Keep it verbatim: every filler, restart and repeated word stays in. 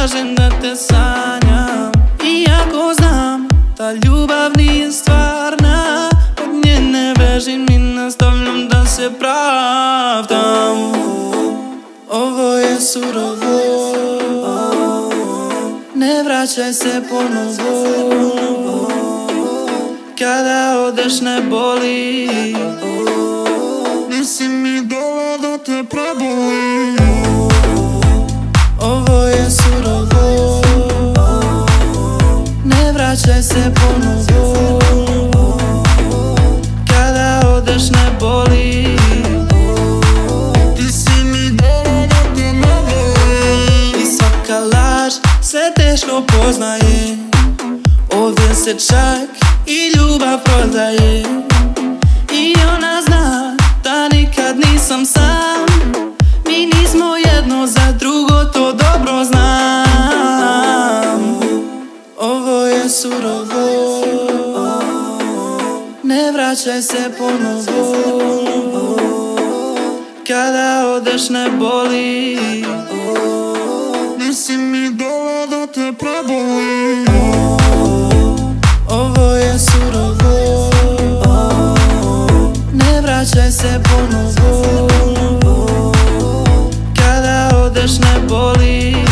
kažem da te sanjam, iako znam da ljubav nije stvarna. Od nje ne bežim i nastavljam da se pravdam. Ovo je surovo, ne vraćaj se ponovo. Kada odeš ne boli, nisi mi dala da te proboli. Ovo je surovo, ne vraćaj se ponovo. Kada odeš ne boli, ti si mi dala da te ne boli. I svaka laž se teško poznaje, ovdje se čak i ljubav prodaje. I ona zna da nikad nisam sam, mi nismo jedno za drugo, to dobro znam. Ovo je surovo, ne vraćaj se ponovo. Kada odeš ne boli, nisi mi dala da te proboli. Ovo je surovo, ne vraćaj se ponovo. Kada odeš ne boli.